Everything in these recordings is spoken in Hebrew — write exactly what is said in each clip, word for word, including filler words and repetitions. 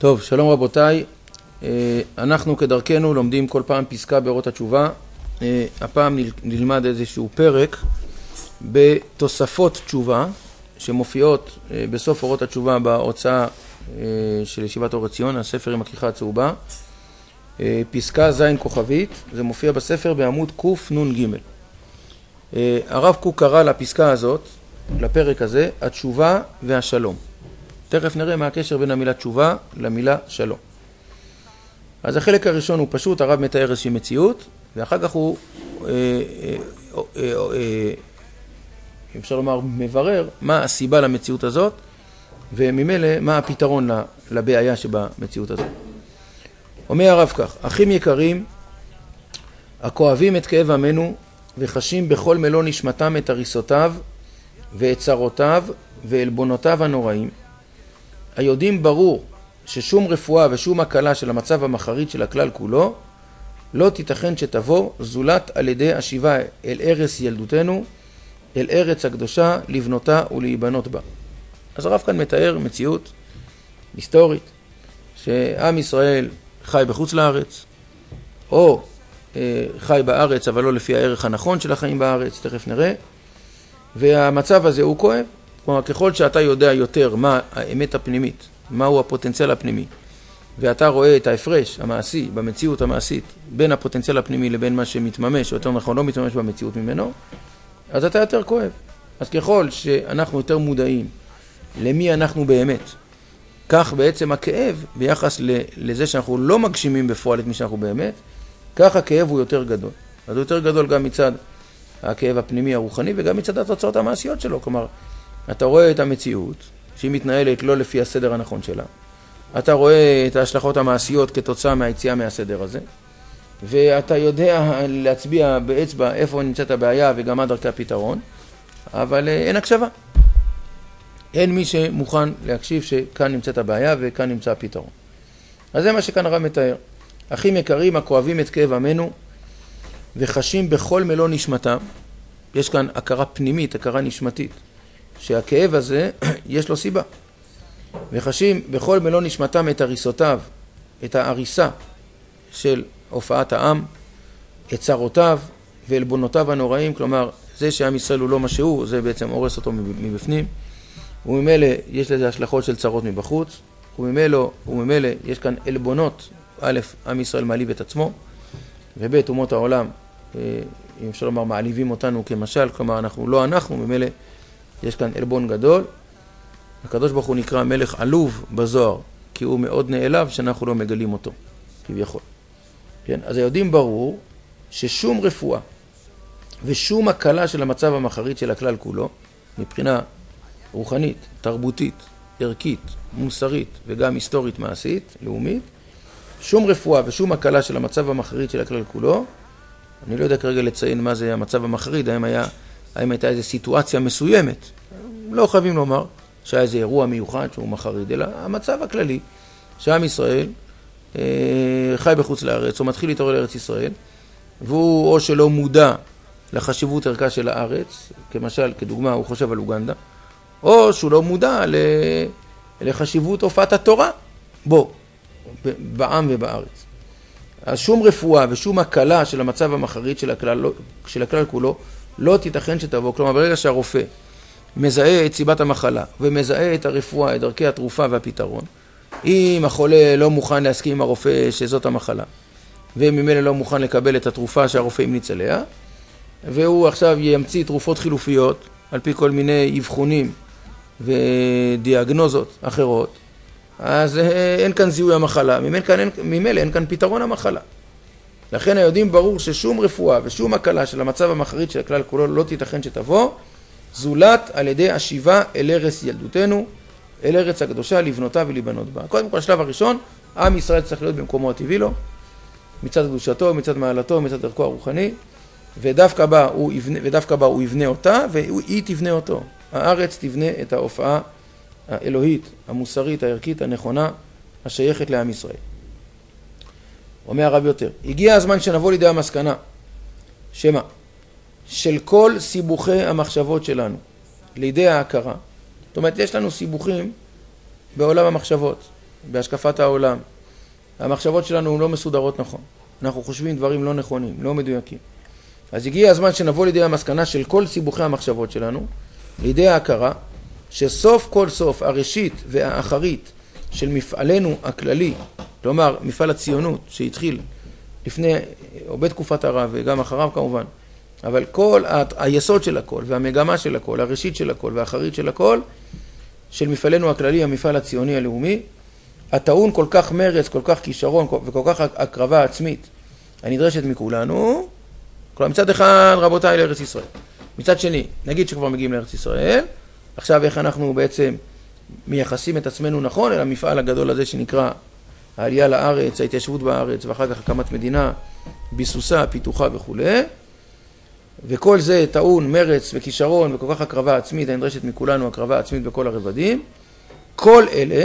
טוב, שלום רבותיי, אנחנו כדרכנו לומדים כל פעם פסקה באורות התשובה. הפעם נלמד איזשהו פרק בתוספות תשובה שמופיעות בסוף אורות התשובה בהוצאה של ישיבת אור עציון, הספר עם הכריכה הצהובה. פסקה זין כוכבית, זה מופיע בספר בעמוד קנ"ג. הרב קוק קרא לפסקה הזאת, לפרק הזה, התשובה והשלום. תכף נראה מה הקשר בין המילה תשובה למילה שלום. אז החלק הראשון הוא פשוט, הרב מתאר איזושהי מציאות, ואחר כך הוא, אה, אה, אה, אה, אפשר לומר, מברר מה הסיבה למציאות הזאת, וממילא מה הפתרון לבעיה שבמציאות הזאת. אומר הרב כך, אחים יקרים, הכואבים את כאב עמנו, וחשים בכל מלוא נשמתם את הריסותיו, ואת צרותיו, ועלבונותיו הנוראים, היודעים ברור ששום רפואה ושום הקלה של המצב המחריד של הכלל כולו לא תיתכן שתבוא זולת על ידי השיבה אל ארץ ילדותנו, אל ארץ הקדושה, לבנותה ולהיבנות בה. אז הרב כאן מתאר מציאות היסטורית שעם ישראל חי בחוץ לארץ, או אה, חי בארץ אבל לא לפי הערך הנכון של החיים בארץ, תכף נראה, והמצב הזה הוא כואב. כלומר, ככל שאתה יודע יותר מה האמת הפנימית, מהו הפוטנציאל הפנימי, ואתה רואה את ההפרש המעשי, במציאות המעשית, בין הפוטנציאל הפנימי לבין מה שמתממש, או יותר נכון לא מתממש במציאות ממנו, אז אתה יותר כואב. אז ככל שאנחנו יותר מודעים למי אנחנו באמת, כך בעצם הכאב, ביחס לזה שאנחנו לא מגשימים בפועל את מי שאנחנו באמת, כך הכאב הוא יותר גדול. אז הוא יותר גדול גם מצד הכאב הפנימי הרוחני, וגם מצד התוצאות המעשיות שלו. כלומר, אתה רואה את המציאות שהיא מתנהלת לא לפי הסדר הנכון שלה. אתה רואה את ההשלכות המעשיות כתוצאה מהיציאה מהסדר הזה. ואתה יודע להצביע באצבע איפה נמצאת הבעיה וגם מה דרכי הפתרון. אבל אין הקשבה. אין מי שמוכן להקשיב שכאן נמצאת הבעיה וכאן נמצא הפתרון. אז זה מה שכאן הרב מתאר. אחים יקרים הכואבים את כאב עמנו וחשים בכל מלוא נשמתם. יש כאן הכרה פנימית, הכרה נשמתית. שהכאב הזה יש לו סיבה. וחשים בכל מלוא נשמתם את הריסותיו, את ההריסה של הופעת העם, את צרותיו ועלבונותיו הנוראים, כלומר זה שעם ישראל הוא לא מה שהוא, זה בעצם הורס אותו מבפנים, וממילא יש לזה השלכות של צרות מבחוץ, וממילא, וממילא יש כאן עלבונות, א', עם ישראל מעליב את עצמו, וב', אומות העולם, אם אפשר לומר, מעליבים אותנו כמשל, כלומר אנחנו לא אנחנו, ממילא יש כאן עלבון גדול. הקדוש ברוך הוא נקרא מלך עלוב בזוהר, כי הוא מאוד נעלב שאנחנו לא מגלים אותו, כביכול. כן? אז יודעים ברור ששום רפואה ושום הקלה של המצב המחריד של הכלל כולו, מבחינה רוחנית, תרבותית, ערכית, מוסרית וגם היסטורית מעשית, לאומית, שום רפואה ושום הקלה של המצב המחריד של הכלל כולו, אני לא יודע כרגע לציין מה זה המצב המחריד, האם היה האם הייתה איזו סיטואציה מסוימת, לא חייבים לומר שהיה איזה אירוע מיוחד שהוא מחריד, אלא המצב הכללי שעם ישראל אה, חי בחוץ לארץ, או מתחיל להתעורר לארץ ישראל, והוא או שלא מודע לחשיבות ערכה של הארץ, כמשל, כדוגמה, הוא חושב על אוגנדה, או שהוא לא מודע לחשיבות הופעת התורה בו, בעם ובארץ. אז שום רפואה ושום הקלה של המצב המחריד של הכלל, של הכלל כולו, לא תיתכן שתבוא. כלומר, ברגע שהרופא מזהה את סיבת המחלה ומזהה את הרפואה, את דרכי התרופה והפתרון, אם החולה לא מוכן להסכים עם הרופא שזאת המחלה, וממילא לא מוכן לקבל את התרופה שהרופא המליץ עליה, והוא עכשיו ימציא תרופות חילופיות על פי כל מיני אבחונים ודיאגנוזות אחרות, אז אין כאן זיהוי המחלה, ממילא אין כאן פתרון המחלה. לכן היודעים ברור ששום רפואה ושום הקלה של המצב המחריד של הכלל כולו לא תיתכן שתבוא, זולת על ידי השיבה אל ארץ ילדותנו, אל ארץ הקדושה, לבנותה ולהיבנות בה. קודם כל, השלב הראשון, עם ישראל צריך להיות במקומו הטבעי לו, מצד קדושתו, מצד מעלתו, מצד דרכו הרוחני, ודווקא בה הוא יבנה, ודווקא בה הוא יבנה אותה, והיא תבנה אותו. הארץ תבנה את ההופעה האלוהית, המוסרית, הערכית, הנכונה, השייכת לעם ישראל. אומר הרב יותר, הגיע הזמן שנבוא לידי המסקנה, שמה? של כל סיבוכי המחשבות שלנו, לידי ההכרה. זאת אומרת, יש לנו סיבוכים בעולם המחשבות. בהשקפת העולם. המחשבות שלנו לא מסודרות נכון. אנחנו חושבים דברים לא נכונים, לא מדויקים. אז הגיע הזמן שנבוא לידי המסקנה של כל סיבוכי המחשבות שלנו, לידי ההכרה, שסוף כל סוף הראשית והאחרית של מפעלנו הכללי, כלומר מפעל הציונות שהתחיל לפני או בתקופת הרב וגם אחריו כמובן, אבל כל היסוד של הכל והמגמה של הכל, הראשית של הכל והאחרית של הכל, של מפעלנו הכללי, המפעל הציוני הלאומי, הטעון כל כך מרץ, כל כך כישרון וכל כך הקרבה עצמית הנדרשת מכולנו. כלומר, מצד אחד רבותיי לארץ ישראל, מצד שני נגיד שכבר מגיעים לארץ ישראל, עכשיו איך אנחנו בעצם מייחסים את עצמנו נכון אל המפעל הגדול הזה שנקרא העלייה לארץ, ההתיישבות בארץ ואחר כך הקמת מדינה, ביסוסה, פיתוחה וכו'. וכל זה טעון מרץ וכישרון וכל כך הקרבה עצמית הנדרשת מכולנו, הקרבה עצמית בכל הרבדים. כל אלה,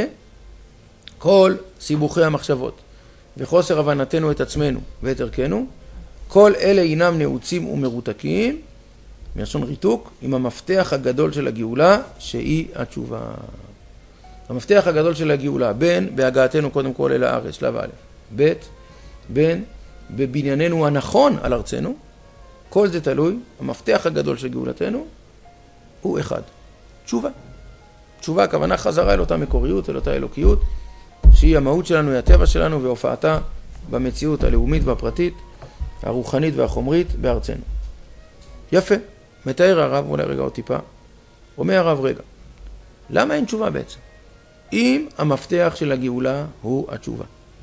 כל סיבוכי המחשבות וחוסר הבנתנו את עצמנו ואת ערכנו, כל אלה אינם נעוצים ומרותקים, מלשון ריתוק, עם המפתח הגדול של הגאולה שהיא התשובה. המפתח הגדול של הגאולה, בין בהגעתנו קודם כל אל הארץ, שלב א', ב', בין בבנייננו הנכון על ארצנו, כל זה תלוי, המפתח הגדול של גאולתנו הוא אחד, תשובה. תשובה, הכוונה חזרה אל אותה מקוריות, אל אותה אלוקיות, שהיא המהות שלנו, היא הטבע שלנו והופעתה במציאות הלאומית והפרטית, הרוחנית והחומרית בארצנו. יפה, מתאר הרב, אולי רגע עוד טיפה, אומר הרב רגע, למה אין תשובה בעצם? אם המפתח של הגאולה הוא התשובה.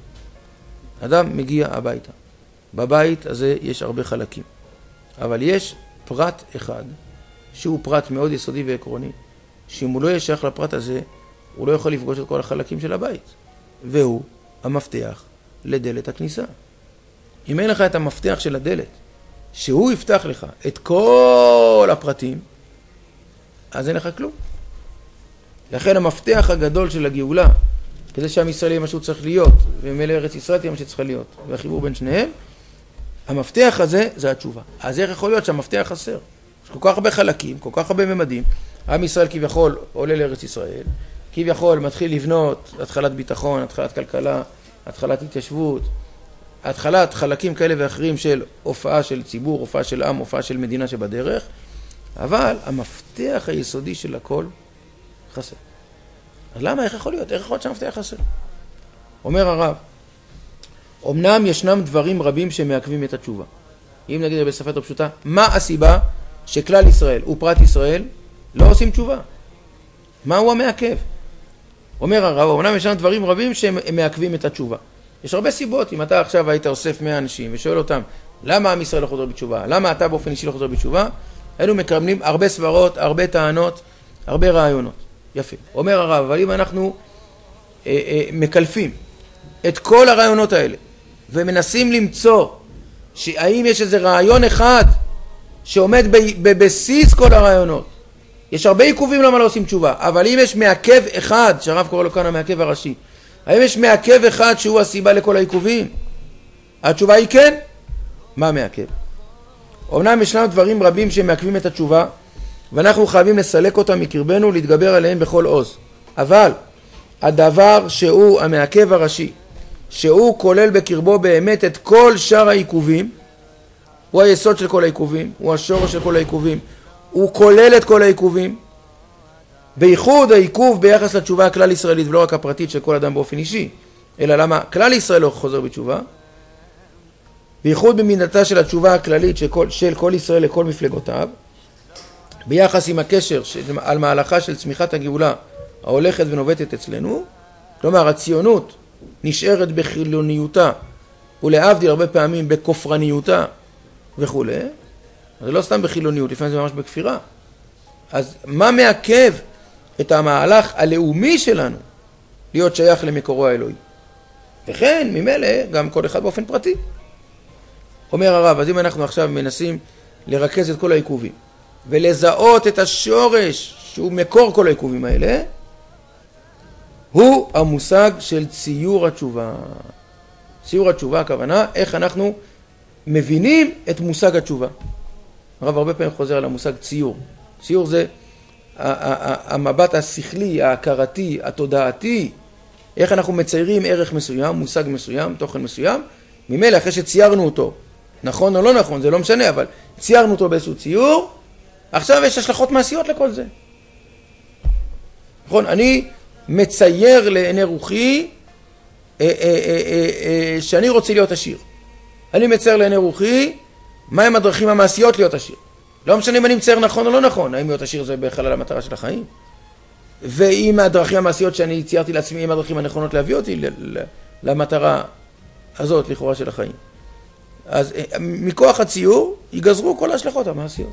אדם מגיע הביתה, בבית הזה יש הרבה חלקים, אבל יש פרט אחד, שהוא פרט מאוד יסודי ועקרוני, שאם הוא לא ישייך לפרט הזה, הוא לא יכול לפגוש את כל החלקים של הבית, והוא המפתח לדלת הכניסה. אם אין לך את המפתח של הדלת, שהוא יפתח לך את כל הפרטים, אז אין לך כלום. לכן המפתח הגדול של הגאולה, כדי שעם ישראל יהיה מה שהוא צריך להיות, ומלא ארץ ישראל תהיה מה שצריכה להיות, והחיבור בין שניהם, המפתח הזה זה התשובה. אז איך יכול להיות שהמפתח חסר? יש כל כך הרבה חלקים, כל כך הרבה ממדים, עם ישראל כביכול עולה לארץ ישראל, כביכול מתחיל לבנות התחלת ביטחון, התחלת כלכלה, התחלת התיישבות, התחלת חלקים כאלה ואחרים של הופעה של ציבור, הופעה של עם, הופעה של מדינה שבדרך, אבל המפתח היסודי של הכל חסר. אז למה? איך יכול להיות? איך יכול להיות שהמפתח חסר? אומר הרב, אמנם ישנם דברים רבים שמעכבים את התשובה. אם נגיד בשפה יותר פשוטה, מה הסיבה שכלל ישראל ופרט ישראל לא עושים תשובה? מהו המעכב? אומר הרב, אמנם ישנם דברים רבים שמעכבים את התשובה. יש הרבה סיבות. אם אתה עכשיו היית אוסף מאה אנשים ושואל אותם, למה עם ישראל לא חוזר בתשובה? למה אתה באופן אישי לא חוזר בתשובה? היינו מקבלים הרבה סברות, הרבה טענות, הרבה רעיונות. יפה. אומר הרב, אבל אם אנחנו אה, אה, מקלפים את כל הרעיונות האלה, ומנסים למצוא שהאם יש איזה רעיון אחד שעומד בבסיס כל הרעיונות, יש הרבה עיכובים למה לא עושים תשובה, אבל אם יש מעכב אחד, שהרב קורא לו כאן המעכב הראשי, האם יש מעכב אחד שהוא הסיבה לכל העיכובים? התשובה היא כן. מה מעכב? אומנם ישנם דברים רבים שמעכבים את התשובה, ואנחנו חייבים לסלק אותם מקרבנו, להתגבר עליהם בכל עוז. אבל הדבר שהוא המעכב הראשי, שהוא כולל בקרבו באמת את כל שאר העיכובים, הוא היסוד של כל העיכובים, הוא השורש של כל העיכובים, הוא כולל את כל העיכובים, בייחוד העיכוב ביחס לתשובה הכלל ישראלית, ולא רק הפרטית של כל אדם באופן אישי, אלא למה כלל ישראל לא חוזר בתשובה, בייחוד במינתה של התשובה הכללית של כל, של כל ישראל לכל מפלגותיו, ביחס עם הקשר של, על מהלכה של צמיחת הגאולה ההולכת ונובטת אצלנו, כלומר הציונות נשארת בחילוניותה, ולהבדיל הרבה פעמים בכופרניותה וכו'. זה לא סתם בחילוניות, לפעמים זה ממש בכפירה. אז מה מעכב את המהלך הלאומי שלנו להיות שייך למקורו האלוהי? וכן, ממילא, גם כל אחד באופן פרטי. אומר הרב, אז אם אנחנו עכשיו מנסים לרכז את כל העיכובים, ולזהות את השורש שהוא מקור כל העיכובים האלה, הוא המושג של ציור התשובה. ציור התשובה, הכוונה, איך אנחנו מבינים את מושג התשובה. הרב הרבה פעמים חוזר על המושג ציור. ציור זה המבט השכלי, ההכרתי, התודעתי, איך אנחנו מציירים ערך מסוים, מושג מסוים, תוכן מסוים, ממילא אחרי שציירנו אותו, נכון או לא נכון, זה לא משנה, אבל ציירנו אותו באיזשהו ציור, עכשיו יש השלכות מעשיות לכל זה. נכון, אני מצייר לעיני רוחי אה, אה, אה, אה, אה, שאני רוצה להיות עשיר. אני מצייר לעיני רוחי מהם הדרכים המעשיות להיות עשיר. לא משנה אם אני מצייר נכון או לא נכון, האם להיות עשיר זה בכלל המטרה של החיים. ואם הדרכים המעשיות שאני ציירתי לעצמי, אם הדרכים הנכונות להביא אותי למטרה הזאת לכאורה של החיים. אז מכוח הציור ייגזרו כל ההשלכות המעשיות.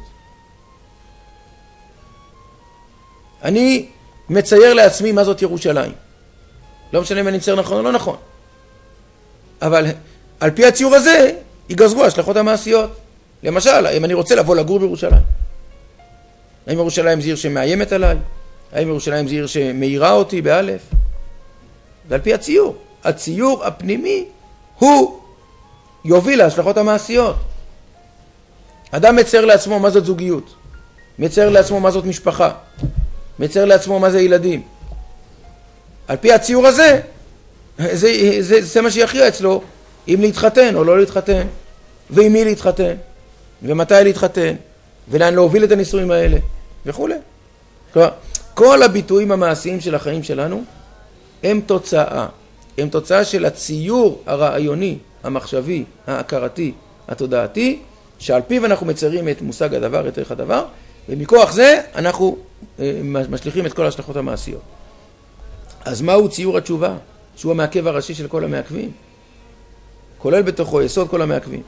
אני מצייר לעצמי מה זאת ירושלים. לא משנה אם אני מצייר נכון או לא נכון. אבל על פי הציור הזה ייגזרו ההשלכות המעשיות. למשל, אם אני רוצה לבוא לגור בירושלים. האם ירושלים זה עיר שמאיימת עליי? האם ירושלים זה עיר שמאירה אותי באלף? ועל פי הציור. הציור הפנימי הוא יוביל להשלכות המעשיות. אדם מצייר לעצמו מה זאת זוגיות. מצייר לעצמו מה זאת משפחה. מצייר לעצמו מה זה ילדים. על פי הציור הזה, זה, זה, זה, זה מה שיכריע אצלו, אם להתחתן או לא להתחתן, ועם מי להתחתן, ומתי להתחתן, ולאן להוביל את הנישואים האלה, וכו'. כלומר, כל הביטויים המעשיים של החיים שלנו, הם תוצאה. הם תוצאה של הציור הרעיוני, המחשבי, ההכרתי, התודעתי, שעל פיו אנחנו מציירים את מושג הדבר, את ערך הדבר, ומכוח זה אנחנו משליכים את כל ההשלכות המעשיות. אז מהו ציור התשובה? שהוא המעכב הראשי של כל המעכבים. כולל בתוכו יסוד כל המעכבים.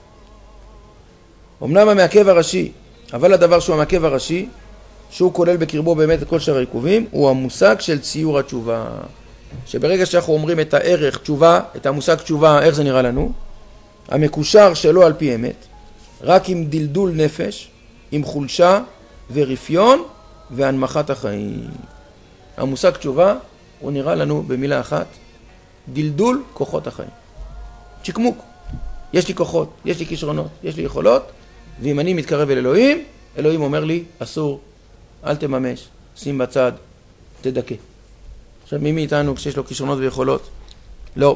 אמנם המעכב הראשי, אבל הדבר שהוא המעכב הראשי, שהוא כולל בקרבו באמת את כל שאר העיכובים, הוא המושג של ציור התשובה. שברגע שאנחנו אומרים את הערך תשובה, את המושג תשובה, איך זה נראה לנו? המקושר שלו על פי אמת, רק עם דלדול נפש, עם חולשה ורפיון והנמכת החיים. המושג תשובה הוא נראה לנו במילה אחת, דלדול כוחות החיים. צ'יקמוק. יש לי כוחות, יש לי כישרונות, יש לי יכולות, ואם אני מתקרב אל אלוהים, אלוהים אומר לי, אסור, אל תממש, שים בצד, תדכא. עכשיו מי מאיתנו כשיש לו כישרונות ויכולות, לא,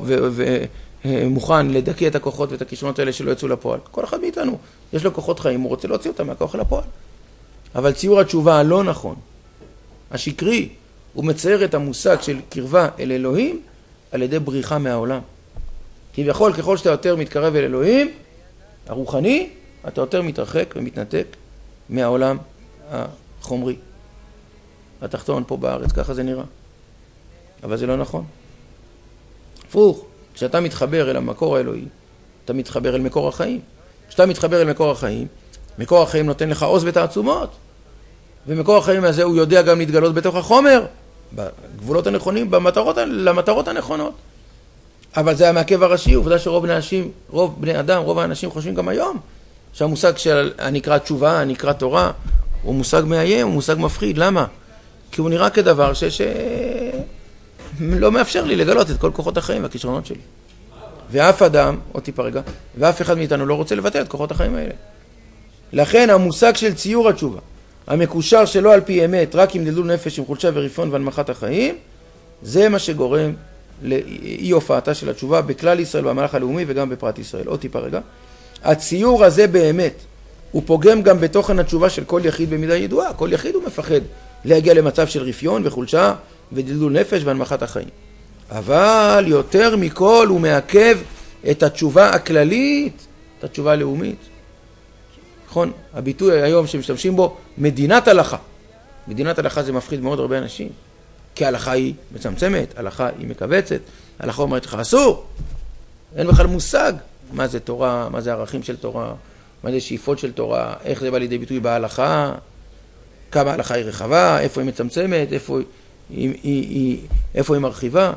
ומוכן לדכא את הכוחות ואת הכישרונות האלה שלא יצאו לפועל. כל אחד מאיתנו, יש לו כוחות חיים, הוא רוצה להוציא אותם מהכוח לפועל. אבל ציור התשובה הלא נכון, השקרי, הוא מצייר את המושג של קרבה אל אלוהים על ידי בריחה מהעולם. כביכול, ככל שאתה יותר מתקרב אל אלוהים, הרוחני, אתה יותר מתרחק ומתנתק מהעולם החומרי. התחתון פה בארץ, ככה זה נראה. אבל זה לא נכון. הפוך, כשאתה מתחבר אל המקור האלוהי, אתה מתחבר אל מקור החיים. כשאתה מתחבר אל מקור החיים, מקור החיים נותן לך עוז ותעצומות. ומקור החיים הזה הוא יודע גם להתגלות בתוך החומר, בגבולות הנכונים, במטרות, למטרות הנכונות. אבל זה המעכב הראשי, עובדה שרוב בני אנשים, רוב בני אדם, רוב האנשים חושבים גם היום, שהמושג של הנקרא תשובה, הנקרא תורה, הוא מושג מאיים, הוא מושג מפחיד. למה? כי הוא נראה כדבר ש... ש... לא מאפשר לי לגלות את כל כוחות החיים והכישרונות שלי. ואף אדם, עוד טיפה רגע, ואף אחד מאיתנו לא רוצה לבטל את כוחות החיים האלה. לכן המושג של ציור התשובה, המקושר שלו על פי אמת, רק עם דלדול נפש, עם חולשה ורפיון והנמכת החיים, זה מה שגורם לאי הופעתה של התשובה בכלל ישראל, במהלך הלאומי וגם בפרט ישראל. עוד טיפה רגע. הציור הזה באמת, הוא פוגם גם בתוכן התשובה של כל יחיד במידה ידועה. כל יחיד הוא מפחד להגיע למצב של רפיון וחולשה ודלדול נפש והנמכת החיים. אבל יותר מכל הוא מעכב את התשובה הכללית, את התשובה הלאומית. נכון? הביטוי היום שמשתמשים בו, מדינת הלכה. מדינת הלכה זה מפחיד מאוד הרבה אנשים. כי ההלכה היא מצמצמת, ההלכה היא מקבצת, ההלכה אומרת לך אסור. אין בכלל מושג מה זה תורה, מה זה ערכים של תורה, מה זה שאיפות של תורה, איך זה בא לידי ביטוי בהלכה, כמה ההלכה היא רחבה, איפה היא מצמצמת, איפה היא, היא, היא, איפה היא מרחיבה.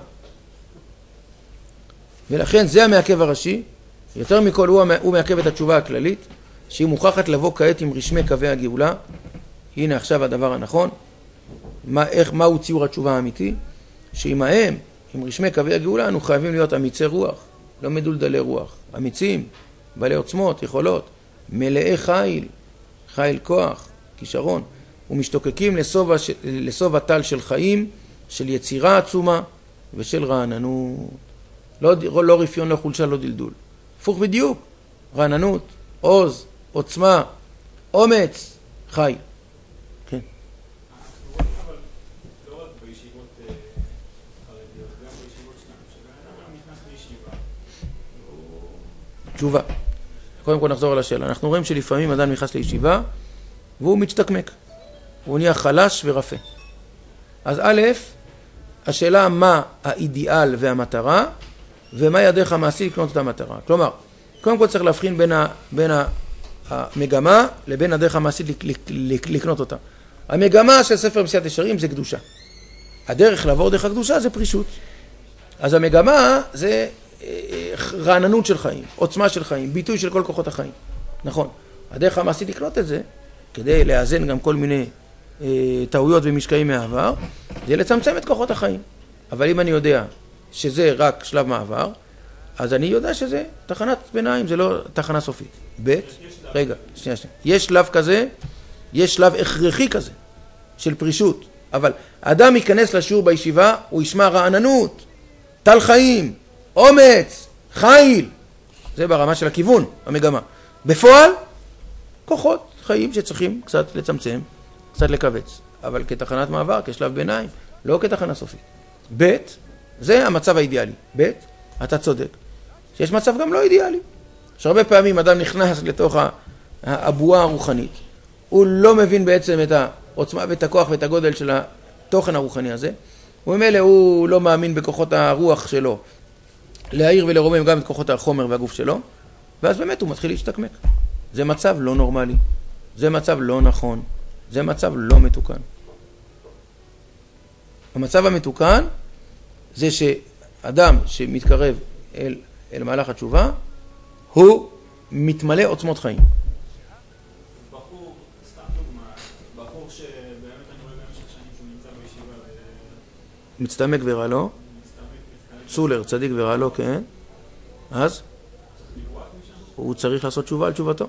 ולכן זה המעכב הראשי, יותר מכל הוא, הוא מעכב את התשובה הכללית, שהיא מוכרחת לבוא כעת עם רשמי קווי הגאולה. הנה עכשיו הדבר הנכון, מה, איך, מהו ציור התשובה האמיתי, שעימהם, עם רשמי קווי הגאולה, אנו חייבים להיות אמיצי רוח, לא מדולדלי רוח, אמיצים, בעלי עוצמות, יכולות, מלאי חיל, חיל כוח, כישרון, ומשתוקקים לסוב, לסוב הטל של חיים, של יצירה עצומה, ושל רעננות. לא, לא רפיון, לא חולשה, לא דלדול. הפוך בדיוק. רעננות, עוז, עוצמה, אומץ, חי. כן. אבל לא רק בישיבות חרדיות, גם בישיבות שלנו, שבן אדם נכנס לישיבה. תשובה. קודם כל נחזור על השאלה. אנחנו רואים שלפעמים אדם נכנס לישיבה, והוא מצטקמק. הוא נהיה חלש ורפה. אז א', השאלה מה האידיאל והמטרה, ומה הדרך המעשית לקנות את המטרה. כלומר, קודם כל צריך להבחין בין, ה, בין המגמה לבין הדרך המעשית לקנות אותה. המגמה של ספר מסיעת ישרים זה קדושה. הדרך לעבור דרך הקדושה זה פרישות. אז המגמה זה רעננות של חיים, עוצמה של חיים, ביטוי של כל כוחות החיים. נכון. הדרך המעשית לקנות את זה, כדי לאזן גם כל מיני אה, טעויות ומשקעים מהעבר, זה לצמצם את כוחות החיים. אבל אם אני יודע שזה רק שלב מעבר, אז אני יודע שזה תחנת ביניים, זה לא תחנה סופית. ב' רגע, שנייה, שנייה. יש שלב כזה, יש שלב הכרחי כזה, של פרישות. אבל האדם ייכנס לשיעור בישיבה, הוא ישמע רעננות, טל חיים, אומץ, חיל. זה ברמה של הכיוון, המגמה. בפועל, כוחות חיים שצריכים קצת לצמצם, קצת לקבץ. אבל כתחנת מעבר, כשלב ביניים, לא כתחנה סופית. ב' זה המצב האידיאלי. ב' אתה צודק. שיש מצב גם לא אידיאלי. שהרבה פעמים אדם נכנס לתוך הבועה הרוחנית. הוא לא מבין בעצם את העוצמה ואת הכוח ואת הגודל של התוכן הרוחני הזה. וממילא הוא לא מאמין בכוחות הרוח שלו. להעיר ולרומם גם את כוחות החומר והגוף שלו. ואז באמת הוא מתחיל להשתקמק. זה מצב לא נורמלי. זה מצב לא נכון. זה מצב לא מתוקן. המצב המתוקן זה שאדם שמתקרב אל, אל מהלך התשובה, הוא מתמלא עוצמות חיים. בחור, סתם דוגמה, בחור שבאמת אני רואה במשך שנים שהוא נמצא בישיבה ו... מצטמק ורע לו. צולר, צדיק ורע לו, כן. אז? הוא צריך לעשות תשובה על תשובתו.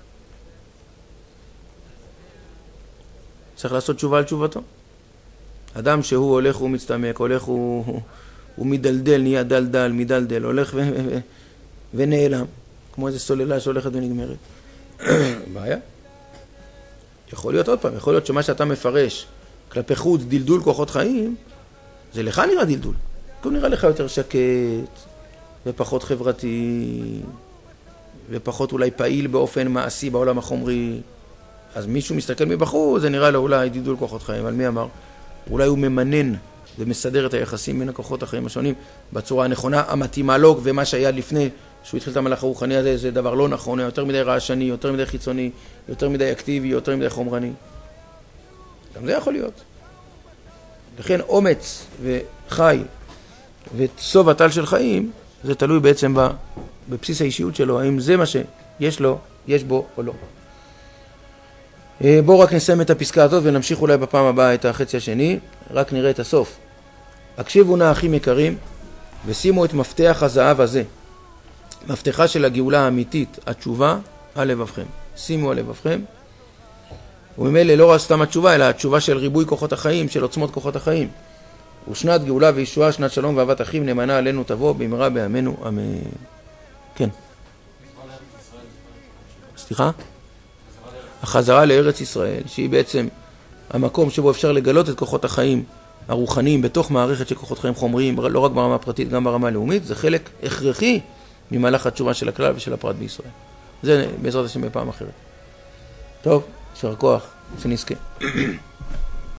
צריך לעשות תשובה על תשובתו. אדם שהוא הולך, הוא מצטמק, הולך, הוא, הוא, הוא מדלדל, נהיה דלדל, מדלדל, הולך ו, ו, ו, ונעלם, כמו איזו סוללה שהולכת ונגמרת. בעיה. יכול להיות עוד פעם, יכול להיות שמה שאתה מפרש כלפי חוץ, דלדול כוחות חיים, זה לך נראה דלדול. הוא נראה לך יותר שקט, ופחות חברתי, ופחות אולי פעיל באופן מעשי בעולם החומרי. אז מישהו מסתכל מבחור, זה נראה לו אולי דלדול כוחות חיים, אבל מי אמר? אולי הוא ממנן ומסדר את היחסים בין הכוחות החיים השונים בצורה הנכונה, המתאימה לו, ומה שהיה לפני שהוא התחיל את המהלך הרוחני הזה, זה דבר לא נכון, יותר מדי רעשני, יותר מדי חיצוני, יותר מדי אקטיבי, יותר מדי חומרני. גם זה יכול להיות. לכן אומץ וחי וסוב הטל של חיים, זה תלוי בעצם בבסיס האישיות שלו, האם זה מה שיש לו, יש בו או לא. בואו רק נסיים את הפסקה הזאת ונמשיך אולי בפעם הבאה את החצי השני, רק נראה את הסוף. הקשיבו נא אחים יקרים ושימו את מפתח הזהב הזה, מפתחה של הגאולה האמיתית, התשובה, על לבבכם. שימו על לבבכם, וממילא לא רק סתם התשובה, אלא התשובה של ריבוי כוחות החיים, של עוצמות כוחות החיים. ושנת גאולה וישועה, שנת שלום ואהבת אחים, נאמנה עלינו תבוא במהרה בימינו, אמן. כן. סליחה? החזרה לארץ ישראל, שהיא בעצם המקום שבו אפשר לגלות את כוחות החיים הרוחניים בתוך מערכת של כוחות חיים חומריים, לא רק ברמה הפרטית, גם ברמה הלאומית, זה חלק הכרחי ממהלך התשובה של הכלל ושל הפרט בישראל. זה בעזרת השם בפעם אחרת. טוב, יישר כוח, שנזכה.